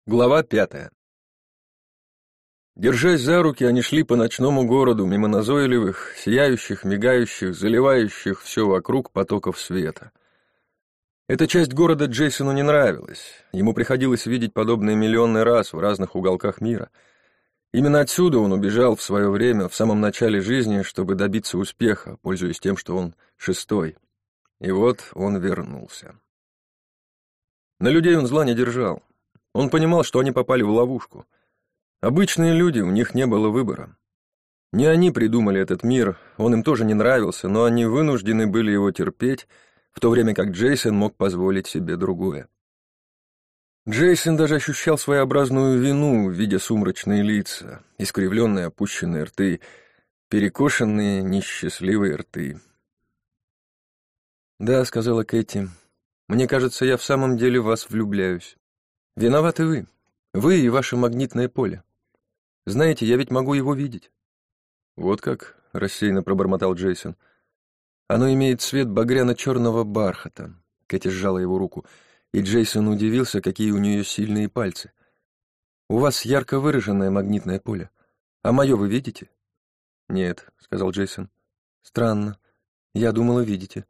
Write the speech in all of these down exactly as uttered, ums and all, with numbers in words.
Глава пятая. Держась за руки, они шли по ночному городу, мимо назойливых, сияющих, мигающих, заливающих все вокруг потоков света. Эта часть города Джейсону не нравилась. Ему приходилось видеть подобное миллионный раз в разных уголках мира. Именно отсюда он убежал в свое время, в самом начале жизни, чтобы добиться успеха, пользуясь тем, что он шестой. И вот он вернулся. На людей он зла не держал. Он понимал, что они попали в ловушку. Обычные люди, у них не было выбора. Не они придумали этот мир, он им тоже не нравился, но они вынуждены были его терпеть, в то время как Джейсон мог позволить себе другое. Джейсон даже ощущал своеобразную вину, видя сумрачные лица, искривленные опущенные рты, перекошенные несчастливые рты. «Да», — сказала Кэти, — «мне кажется, я в самом деле в вас влюбляюсь. Виноваты вы. Вы и ваше магнитное поле. Знаете, я ведь могу его видеть». «Вот как?» — рассеянно пробормотал Джейсон. «Оно имеет цвет багряно-черного бархата». Кэти сжала его руку, и Джейсон удивился, какие у нее сильные пальцы. «У вас ярко выраженное магнитное поле. А мое вы видите?» «Нет», — сказал Джейсон. «Странно. Я думала, видите».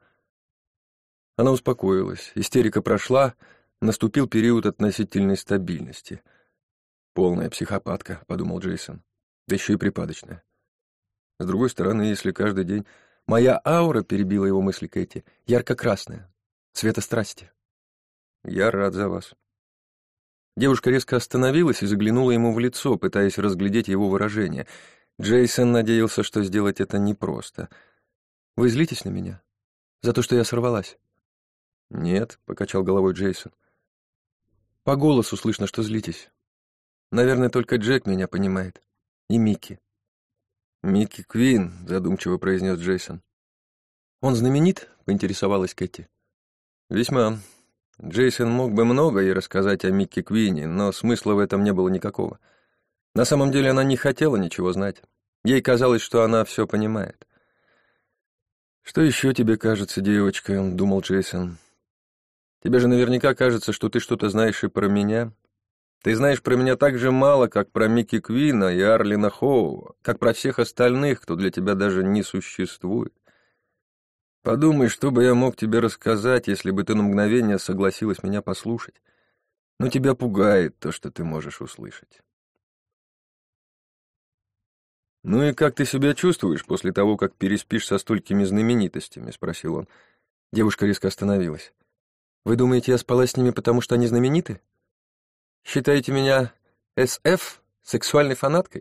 Она успокоилась. Истерика прошла. Наступил период относительной стабильности. «Полная психопатка», — подумал Джейсон. «Да еще и припадочная». С другой стороны, если каждый день... «Моя аура», — перебила его мысли Кэти, — «ярко-красная, цвета страсти». «Я рад за вас». Девушка резко остановилась и заглянула ему в лицо, пытаясь разглядеть его выражение. Джейсон надеялся, что сделать это непросто. «Вы злитесь на меня? За то, что я сорвалась?» «Нет», — покачал головой Джейсон. «По голосу слышно, что злитесь. Наверное, только Джек меня понимает. И Микки». «Микки Квин», — задумчиво произнес Джейсон. «Он знаменит?» — поинтересовалась Кэти. «Весьма. Джейсон мог бы много ей рассказать о Микки Квине, но смысла в этом не было никакого. На самом деле она не хотела ничего знать. Ей казалось, что она все понимает». «Что еще тебе кажется, девочка?» — думал Джейсон. «Тебе же наверняка кажется, что ты что-то знаешь и про меня. Ты знаешь про меня так же мало, как про Микки Квина и Арлина Хоува, как про всех остальных, кто для тебя даже не существует. Подумай, что бы я мог тебе рассказать, если бы ты на мгновение согласилась меня послушать. Но тебя пугает то, что ты можешь услышать». «Ну и как ты себя чувствуешь после того, как переспишь со столькими знаменитостями?» — спросил он. Девушка резко остановилась. «Вы думаете, я спала с ними, потому что они знамениты? Считаете меня эс эф, сексуальной фанаткой?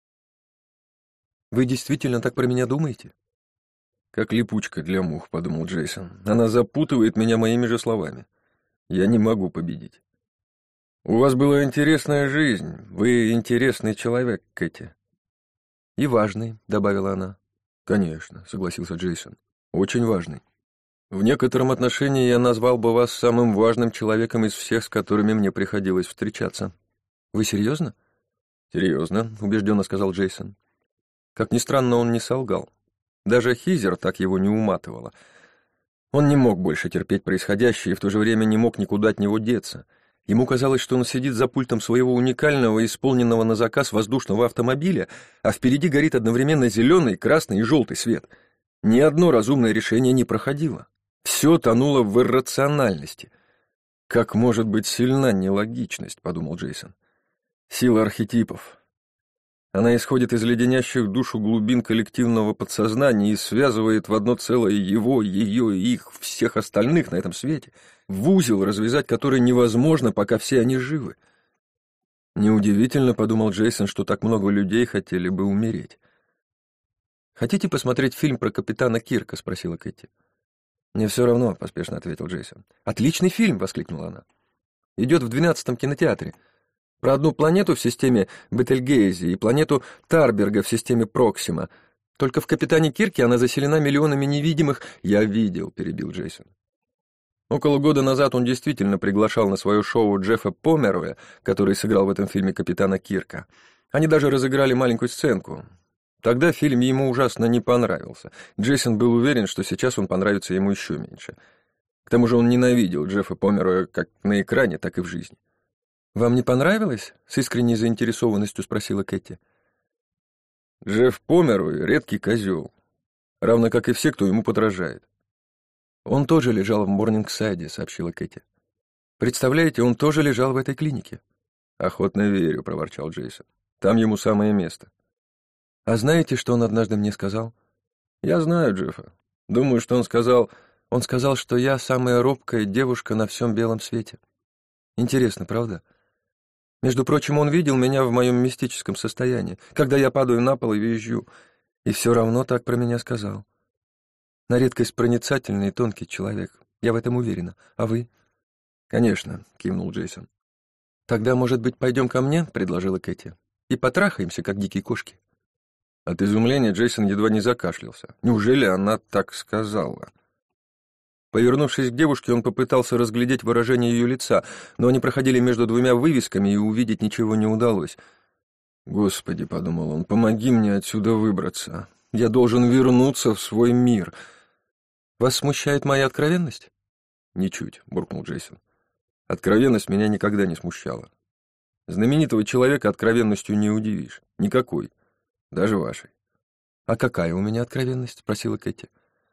Вы действительно так про меня думаете?» «Как липучка для мух», — подумал Джейсон. «Она запутывает меня моими же словами. Я не могу победить». «У вас была интересная жизнь. Вы интересный человек, Кэти». «И важный», — добавила она. «Конечно», — согласился Джейсон. «Очень важный. В некотором отношении я назвал бы вас самым важным человеком из всех, с которыми мне приходилось встречаться». «Вы серьезно?» «Серьезно», — убежденно сказал Джейсон. Как ни странно, он не солгал. Даже Хизер так его не уматывала. Он не мог больше терпеть происходящее и в то же время не мог никуда от него деться. Ему казалось, что он сидит за пультом своего уникального, исполненного на заказ воздушного автомобиля, а впереди горит одновременно зеленый, красный и желтый свет. Ни одно разумное решение не проходило. Все тонуло в иррациональности. «Как может быть сильна нелогичность?» — подумал Джейсон. «Сила архетипов. Она исходит из леденящих душу глубин коллективного подсознания и связывает в одно целое его, ее и их, всех остальных на этом свете, в узел, развязать который невозможно, пока все они живы». Неудивительно, — подумал Джейсон, — что так много людей хотели бы умереть. «Хотите посмотреть фильм про капитана Кирка?» — спросила Кэти. «Мне все равно», — поспешно ответил Джейсон. «Отличный фильм!» — воскликнула она. «Идет в двенадцатом кинотеатре. Про одну планету в системе Бетельгейзе и планету Тарберга в системе Проксима. Только в «Капитане Кирке» она заселена миллионами невидимых...» «Я видел», — перебил Джейсон. Около года назад он действительно приглашал на свое шоу Джеффа Помероя, который сыграл в этом фильме капитана Кирка. Они даже разыграли маленькую сценку. Тогда фильм ему ужасно не понравился. Джейсон был уверен, что сейчас он понравится ему еще меньше. К тому же он ненавидел Джеффа Помероя как на экране, так и в жизни. «Вам не понравилось?» — с искренней заинтересованностью спросила Кэти. «Джефф Померуй — редкий козел, равно как и все, кто ему подражает». «Он тоже лежал в Морнингсайде», — сообщила Кэти. «Представляете, он тоже лежал в этой клинике». «Охотно верю», — проворчал Джейсон. «Там ему самое место». «А знаете, что он однажды мне сказал?» «Я знаю Джеффа. Думаю, что он сказал...» «Он сказал, что я самая робкая девушка на всем белом свете». «Интересно, правда? Между прочим, он видел меня в моем мистическом состоянии, когда я падаю на пол и визжу, и все равно так про меня сказал. На редкость проницательный и тонкий человек, я в этом уверена. А вы?» «Конечно», — кивнул Джейсон. «Тогда, может быть, пойдем ко мне?» — предложила Кэти. «И потрахаемся, как дикие кошки». От изумления Джейсон едва не закашлялся. Неужели она так сказала? Повернувшись к девушке, он попытался разглядеть выражение ее лица, но они проходили между двумя вывесками, и увидеть ничего не удалось. «Господи», — подумал он, — «помоги мне отсюда выбраться. Я должен вернуться в свой мир». «Вас смущает моя откровенность?» «Ничуть», — буркнул Джейсон. «Откровенность меня никогда не смущала. Знаменитого человека откровенностью не удивишь. Никакой. Даже вашей». «А какая у меня откровенность?» — спросила Кэти.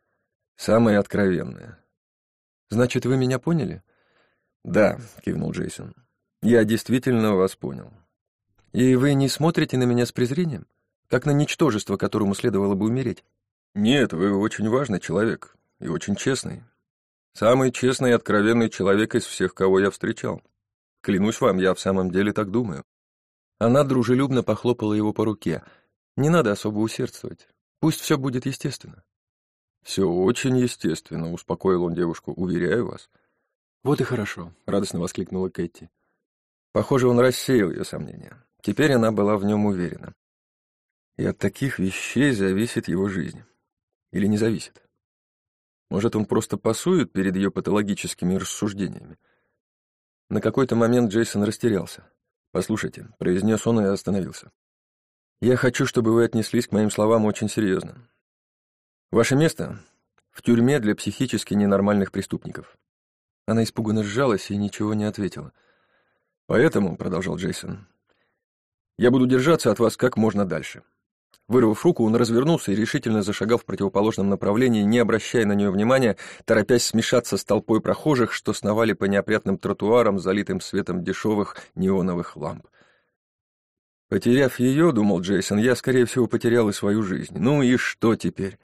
«Самая откровенная». «Значит, вы меня поняли?» «Да», — кивнул Джейсон. «Я действительно вас понял». «И вы не смотрите на меня с презрением? Как на ничтожество, которому следовало бы умереть?» «Нет, вы очень важный человек и очень честный. Самый честный и откровенный человек из всех, кого я встречал. Клянусь вам, я в самом деле так думаю». Она дружелюбно похлопала его по руке. «Не надо особо усердствовать. Пусть все будет естественно». «Все очень естественно», — успокоил он девушку, — «уверяю вас». «Вот и хорошо», — радостно воскликнула Кэти. Похоже, он рассеял ее сомнения. Теперь она была в нем уверена. И от таких вещей зависит его жизнь. Или не зависит. Может, он просто пасует перед ее патологическими рассуждениями? На какой-то момент Джейсон растерялся. «Послушайте», — произнес он и остановился. «Я хочу, чтобы вы отнеслись к моим словам очень серьезно. Ваше место в тюрьме для психически ненормальных преступников». Она испуганно сжалась и ничего не ответила. «Поэтому», — продолжал Джейсон, — «я буду держаться от вас как можно дальше». Вырвав руку, он развернулся и решительно зашагал в противоположном направлении, не обращая на нее внимания, торопясь смешаться с толпой прохожих, что сновали по неопрятным тротуарам, залитым светом дешевых неоновых ламп. «Потеряв ее, — думал Джейсон, — я, скорее всего, потерял и свою жизнь. Ну и что теперь?»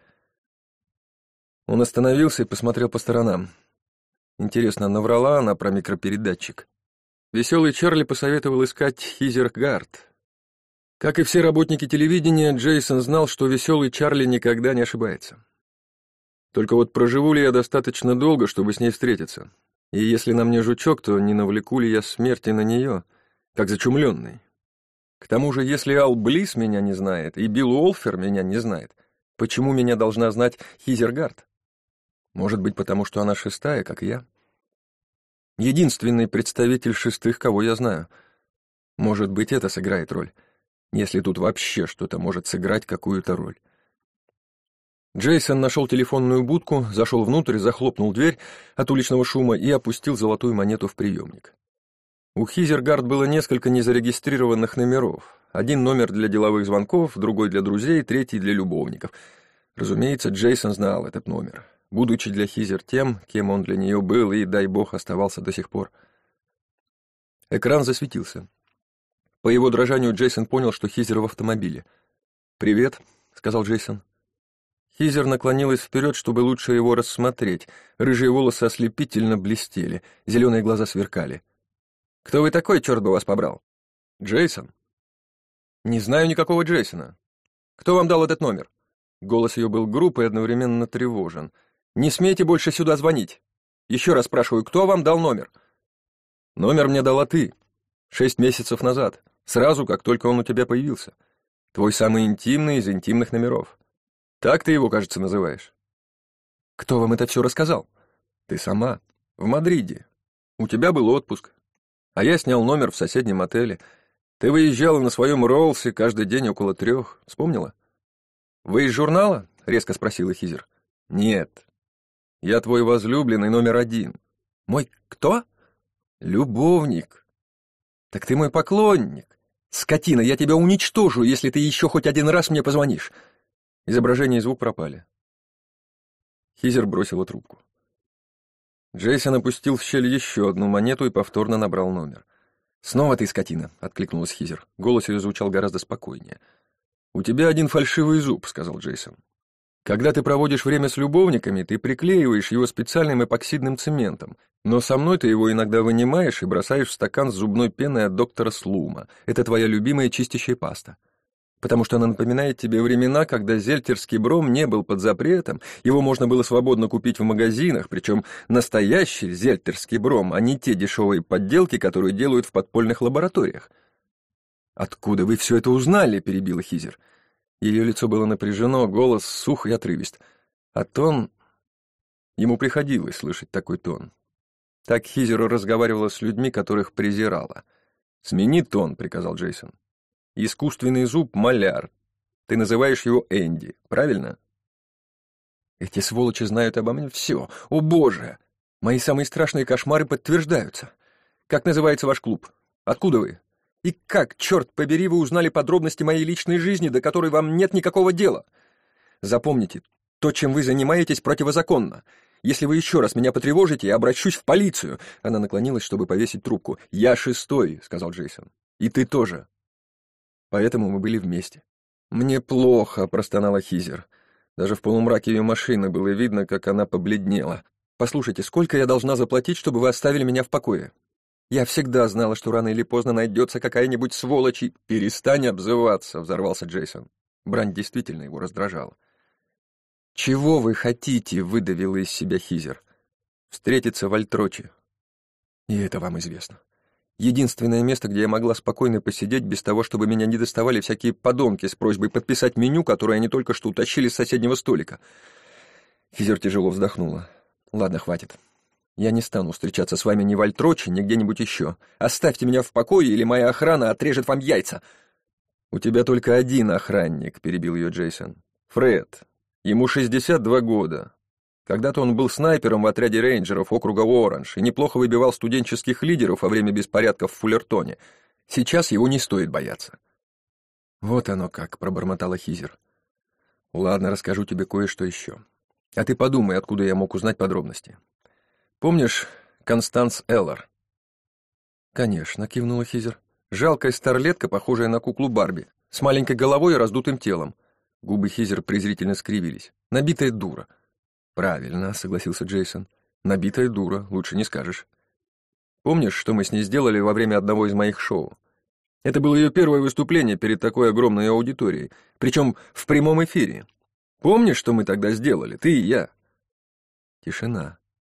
Он остановился и посмотрел по сторонам. Интересно, наврала она про микропередатчик? Веселый Чарли посоветовал искать Хизергард. Как и все работники телевидения, Джейсон знал, что веселый Чарли никогда не ошибается. Только вот проживу ли я достаточно долго, чтобы с ней встретиться? И если на мне жучок, то не навлеку ли я смерти на нее, как зачумленный? К тому же, если Ал Блисс меня не знает, и Билл Уолфер меня не знает, почему меня должна знать Хизергард? Может быть, потому что она шестая, как и я? Единственный представитель шестых, кого я знаю. Может быть, это сыграет роль, если тут вообще что-то может сыграть какую-то роль. Джейсон нашел телефонную будку, зашел внутрь, захлопнул дверь от уличного шума и опустил золотую монету в приемник. У Хизергард было несколько незарегистрированных номеров. Один номер для деловых звонков, другой для друзей, третий для любовников. Разумеется, Джейсон знал этот номер, будучи для Хизер тем, кем он для нее был и, дай бог, оставался до сих пор. Экран засветился. По его дрожанию Джейсон понял, что Хизер в автомобиле. «Привет», — сказал Джейсон. Хизер наклонилась вперед, чтобы лучше его рассмотреть. Рыжие волосы ослепительно блестели, зеленые глаза сверкали. «Кто вы такой, черт бы вас побрал?» «Джейсон». «Не знаю никакого Джейсона. Кто вам дал этот номер?» Голос ее был груб и одновременно тревожен. «Не смейте больше сюда звонить. Еще раз спрашиваю, кто вам дал номер?» «Номер мне дала ты. Шесть месяцев назад. Сразу, как только он у тебя появился. Твой самый интимный из интимных номеров. Так ты его, кажется, называешь». «Кто вам это все рассказал?» «Ты сама. В Мадриде. У тебя был отпуск. А я снял номер в соседнем отеле. Ты выезжала на своем Роллсе каждый день около трех. Вспомнила?» «Вы из журнала?» — резко спросила Хизер. «Нет. Я твой возлюбленный номер один». «Мой кто?» «Любовник». Так ты мой поклонник. Скотина, я тебя уничтожу, если ты еще хоть один раз мне позвонишь. Изображение и звук пропали. Хизер бросила трубку. Джейсон опустил в щель еще одну монету и повторно набрал номер. «Снова ты, скотина», — откликнулась Хизер. Голос ее звучал гораздо спокойнее. «У тебя один фальшивый зуб», — сказал Джейсон. «Когда ты проводишь время с любовниками, ты приклеиваешь его специальным эпоксидным цементом, но со мной ты его иногда вынимаешь и бросаешь в стакан с зубной пеной от доктора Слума. Это твоя любимая чистящая паста. Потому что она напоминает тебе времена, когда зельтерский бром не был под запретом, его можно было свободно купить в магазинах, причем настоящий зельтерский бром, а не те дешевые подделки, которые делают в подпольных лабораториях». «Откуда вы все это узнали?» — перебила Хизер. Ее лицо было напряжено, голос сух и отрывист. А тон... Ему приходилось слышать такой тон. Так Хизер разговаривала с людьми, которых презирала. «Смени тон», — приказал Джейсон. «Искусственный зуб — маляр. Ты называешь его Энди, правильно?» «Эти сволочи знают обо мне все. О, Боже! Мои самые страшные кошмары подтверждаются. Как называется ваш клуб? Откуда вы? И как, черт побери, вы узнали подробности моей личной жизни, до которой вам нет никакого дела? Запомните, то, чем вы занимаетесь, противозаконно. Если вы еще раз меня потревожите, я обращусь в полицию». Она наклонилась, чтобы повесить трубку. «Я шестой», — сказал Джейсон. «И ты тоже. Поэтому мы были вместе». «Мне плохо», — простонала Хизер. Даже в полумраке ее машины было видно, как она побледнела. «Послушайте, сколько я должна заплатить, чтобы вы оставили меня в покое? Я всегда знала, что рано или поздно найдется какая-нибудь сволочь и...» «Перестань обзываться», — взорвался Джейсон. Брань действительно его раздражала. «Чего вы хотите?» — выдавила из себя Хизер. «Встретиться в Альтроче. И это вам известно. Единственное место, где я могла спокойно посидеть, без того, чтобы меня не доставали всякие подонки с просьбой подписать меню, которое они только что утащили с соседнего столика». Хизер тяжело вздохнула. «Ладно, хватит. Я не стану встречаться с вами ни в Альтроче, ни где-нибудь еще. Оставьте меня в покое, или моя охрана отрежет вам яйца». «У тебя только один охранник», — перебил ее Джейсон. «Фред. Ему шестьдесят два года. Когда-то он был снайпером в отряде рейнджеров округа Оранж и неплохо выбивал студенческих лидеров во время беспорядков в Фуллертоне. Сейчас его не стоит бояться». «Вот оно как», — пробормотала Хизер. «Ладно, расскажу тебе кое-что еще. А ты подумай, откуда я мог узнать подробности. Помнишь Констанс Эллар?» «Конечно», — кивнула Хизер. «Жалкая старлетка, похожая на куклу Барби, с маленькой головой и раздутым телом». Губы Хизер презрительно скривились. «Набитая дура». «Правильно», — согласился Джейсон. «Набитая дура, лучше не скажешь. Помнишь, что мы с ней сделали во время одного из моих шоу? Это было ее первое выступление перед такой огромной аудиторией, причем в прямом эфире. Помнишь, что мы тогда сделали, ты и я?» Тишина.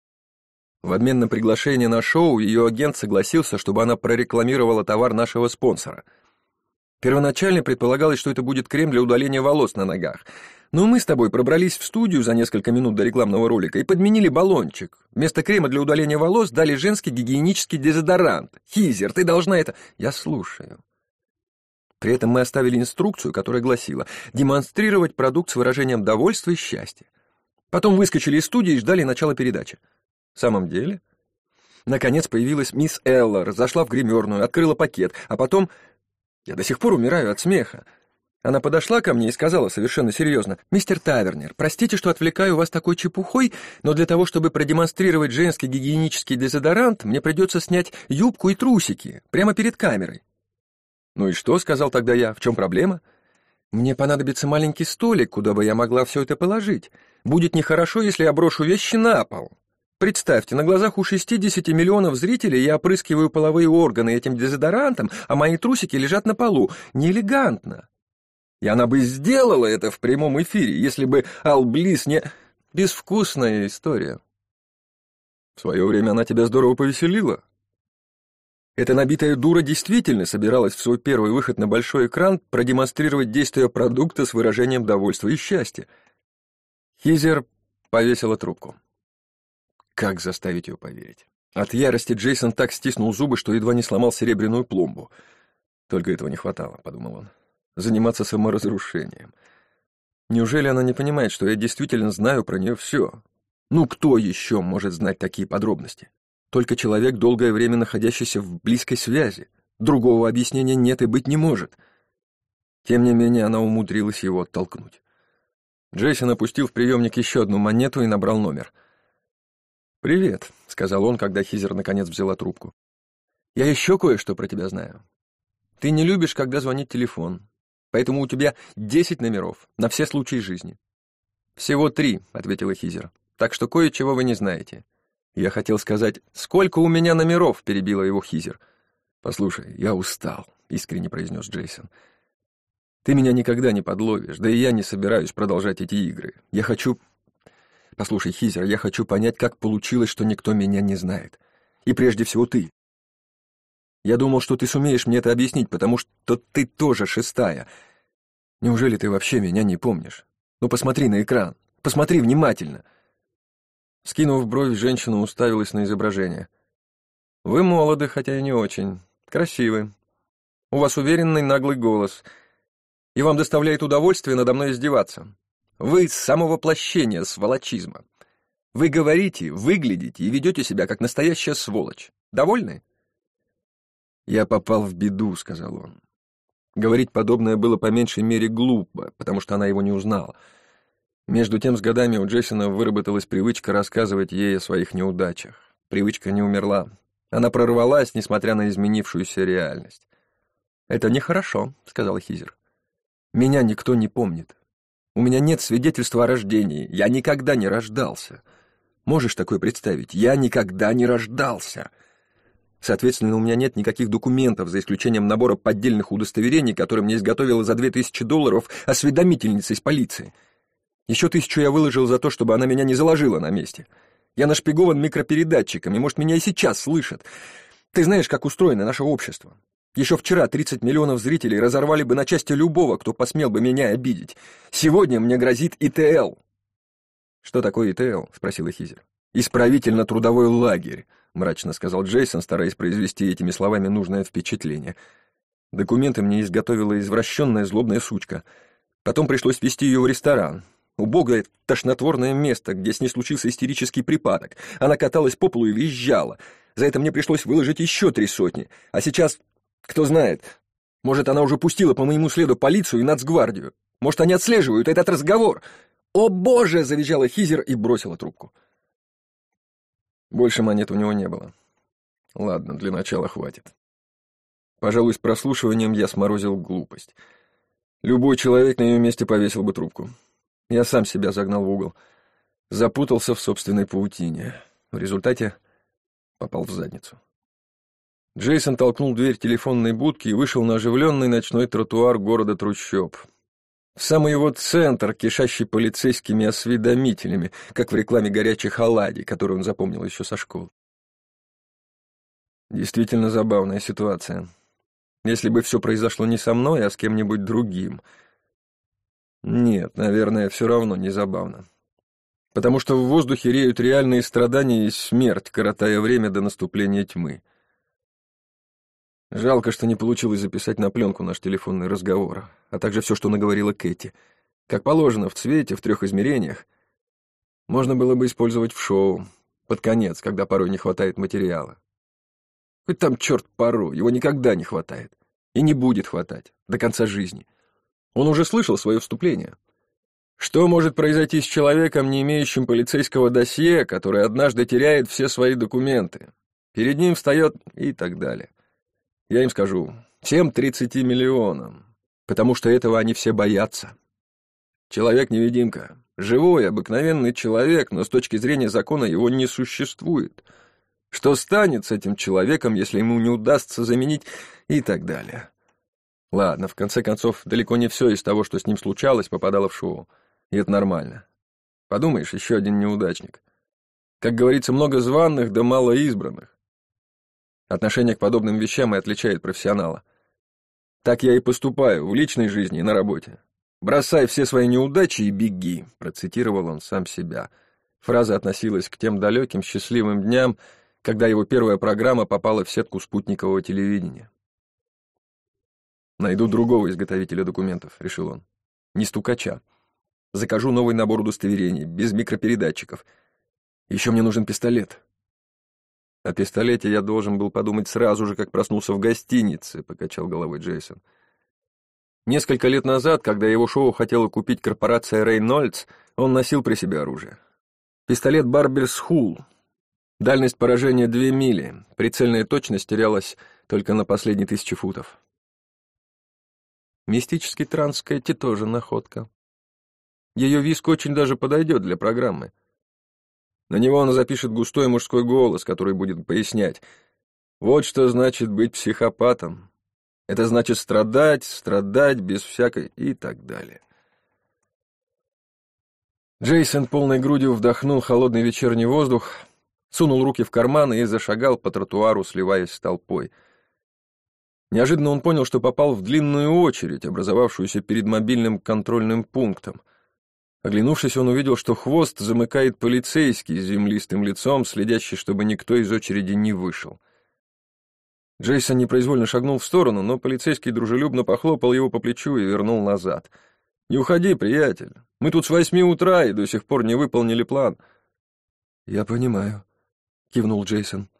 В обмен на приглашение на шоу ее агент согласился, чтобы она прорекламировала товар нашего спонсора. Первоначально предполагалось, что это будет крем для удаления волос на ногах. Но мы с тобой пробрались в студию за несколько минут до рекламного ролика и подменили баллончик. Вместо крема для удаления волос дали женский гигиенический дезодорант. Хизер, ты должна это... Я слушаю. При этом мы оставили инструкцию, которая гласила демонстрировать продукт с выражением довольства и счастья. Потом выскочили из студии и ждали начала передачи. В самом деле? Наконец появилась мисс Эллар, зашла в гримерную, открыла пакет, а потом... Я до сих пор умираю от смеха. Она подошла ко мне и сказала совершенно серьезно: «Мистер Тавернер, простите, что отвлекаю вас такой чепухой, но для того, чтобы продемонстрировать женский гигиенический дезодорант, мне придется снять юбку и трусики прямо перед камерой». «Ну и что?» — сказал тогда я. «В чем проблема?» «Мне понадобится маленький столик, куда бы я могла все это положить. Будет нехорошо, если я брошу вещи на пол. Представьте, на глазах у шестидесяти миллионов зрителей я опрыскиваю половые органы этим дезодорантом, а мои трусики лежат на полу. Неэлегантно. И она бы сделала это в прямом эфире, если бы Ал Близ не... Безвкусная история». «В свое время она тебя здорово повеселила». Эта набитая дура действительно собиралась в свой первый выход на большой экран продемонстрировать действие продукта с выражением довольства и счастья. Хизер повесила трубку. Как заставить ее поверить? От ярости Джейсон так стиснул зубы, что едва не сломал серебряную пломбу. Только этого не хватало, подумал он. Заниматься саморазрушением. Неужели она не понимает, что я действительно знаю про нее все? Ну, кто еще может знать такие подробности? Только человек, долгое время находящийся в близкой связи. Другого объяснения нет и быть не может. Тем не менее, она умудрилась его оттолкнуть. Джейсон опустил в приемник еще одну монету и набрал номер. «Привет», — сказал он, когда Хизер наконец взяла трубку. «Я еще кое-что про тебя знаю. Ты не любишь, когда звонит телефон, поэтому у тебя десять номеров на все случаи жизни». «Всего три», — ответила Хизер, — «так что кое-чего вы не знаете». «Я хотел сказать, сколько у меня номеров?» — перебила его Хизер. «Послушай, я устал», — искренне произнес Джейсон. «Ты меня никогда не подловишь, да и я не собираюсь продолжать эти игры. Я хочу... Послушай, Хизер, я хочу понять, как получилось, что никто меня не знает. И прежде всего ты. Я думал, что ты сумеешь мне это объяснить, потому что ты тоже шестая. Неужели ты вообще меня не помнишь? Ну, посмотри на экран. Посмотри внимательно». Скинув бровь, женщина уставилась на изображение. «Вы молоды, хотя и не очень. Красивы. У вас уверенный наглый голос. И вам доставляет удовольствие надо мной издеваться. Вы самовоплощение сволочизма. Вы говорите, выглядите и ведете себя как настоящая сволочь. Довольны?» «Я попал в беду», — сказал он. Говорить подобное было по меньшей мере глупо, потому что она его не узнала. Между тем, с годами у Джейсона выработалась привычка рассказывать ей о своих неудачах. Привычка не умерла. Она прорвалась, несмотря на изменившуюся реальность. «Это нехорошо», — сказала Хизер. «Меня никто не помнит. У меня нет свидетельства о рождении. Я никогда не рождался. Можешь такое представить? Я никогда не рождался. Соответственно, у меня нет никаких документов, за исключением набора поддельных удостоверений, которые мне изготовила за две тысячи долларов осведомительница из полиции. Еще тысячу я выложил за то, чтобы она меня не заложила на месте. Я нашпигован микропередатчиком, и, может, меня и сейчас слышат. Ты знаешь, как устроено наше общество. Еще вчера тридцать миллионов зрителей разорвали бы на части любого, кто посмел бы меня обидеть. Сегодня мне грозит И Т Л». «Что такое И Т Л?» — спросила Хизер. «Исправительно-трудовой лагерь», — мрачно сказал Джейсон, стараясь произвести этими словами нужное впечатление. «Документы мне изготовила извращенная злобная сучка. Потом пришлось везти ее в ресторан. Убогое, тошнотворное место, где с ней случился истерический припадок. Она каталась по полу и визжала. За это мне пришлось выложить еще три сотни. А сейчас, кто знает, может, она уже пустила по моему следу полицию и нацгвардию. Может, они отслеживают этот разговор. «О, Боже!» — завизжала Хизер и бросила трубку. Больше монет у него не было. Ладно, для начала хватит. Пожалуй, с прослушиванием я сморозил глупость. Любой человек на ее месте повесил бы трубку. Я сам себя загнал в угол. Запутался в собственной паутине. В результате попал в задницу. Джейсон толкнул дверь телефонной будки и вышел на оживленный ночной тротуар города трущоб. В самый его центр, кишащий полицейскими осведомителями, как в рекламе горячих оладий, которую он запомнил еще со школы. Действительно забавная ситуация. Если бы все произошло не со мной, а с кем-нибудь другим. Нет, наверное, все равно не забавно. Потому что в воздухе реют реальные страдания и смерть, коротая время до наступления тьмы. Жалко, что не получилось записать на пленку наш телефонный разговор, а также все, что наговорила Кэти. Как положено, в цвете, в трех измерениях. Можно было бы использовать в шоу, под конец, когда порой не хватает материала. Хоть там черт порой, его никогда не хватает. И не будет хватать до конца жизни. Он уже слышал свое вступление. Что может произойти с человеком, не имеющим полицейского досье, который однажды теряет все свои документы? Перед ним встает и так далее. Я им скажу, всем тридцати миллионам, потому что этого они все боятся. Человек-невидимка, живой, обыкновенный человек, но с точки зрения закона его не существует. Что станет с этим человеком, если ему не удастся заменить и так далее. Ладно, в конце концов, далеко не все из того, что с ним случалось, попадало в шоу, и это нормально. Подумаешь, еще один неудачник. Как говорится, много званых, да мало избранных. Отношение к подобным вещам и отличает профессионала. Так я и поступаю в личной жизни и на работе. «Бросай все свои неудачи и беги», — процитировал он сам себя. Фраза относилась к тем далеким счастливым дням, когда его первая программа попала в сетку спутникового телевидения. «Найду другого изготовителя документов», — решил он. «Не стукача. Закажу новый набор удостоверений, без микропередатчиков. Еще мне нужен пистолет». О пистолете я должен был подумать сразу же, как проснулся в гостинице, покачал головой Джейсон. Несколько лет назад, когда его шоу хотела купить корпорация Рейнольдс, он носил при себе оружие. Пистолет Барберс Хул. Дальность поражения две мили. Прицельная точность терялась только на последние тысячи футов. Мистический транс Кэти тоже находка. Ее виск очень даже подойдет для программы. На него она запишет густой мужской голос, который будет пояснять: вот что значит быть психопатом. Это значит страдать, страдать без всякой и так далее. Джейсон полной грудью вдохнул холодный вечерний воздух, сунул руки в карманы и зашагал по тротуару, сливаясь с толпой. Неожиданно он понял, что попал в длинную очередь, образовавшуюся перед мобильным контрольным пунктом. Оглянувшись, он увидел, что хвост замыкает полицейский с землистым лицом, следящий, чтобы никто из очереди не вышел. Джейсон непроизвольно шагнул в сторону, но полицейский дружелюбно похлопал его по плечу и вернул назад. «Не уходи, приятель. Мы тут с восьми утра и до сих пор не выполнили план». «Я понимаю», — кивнул Джейсон.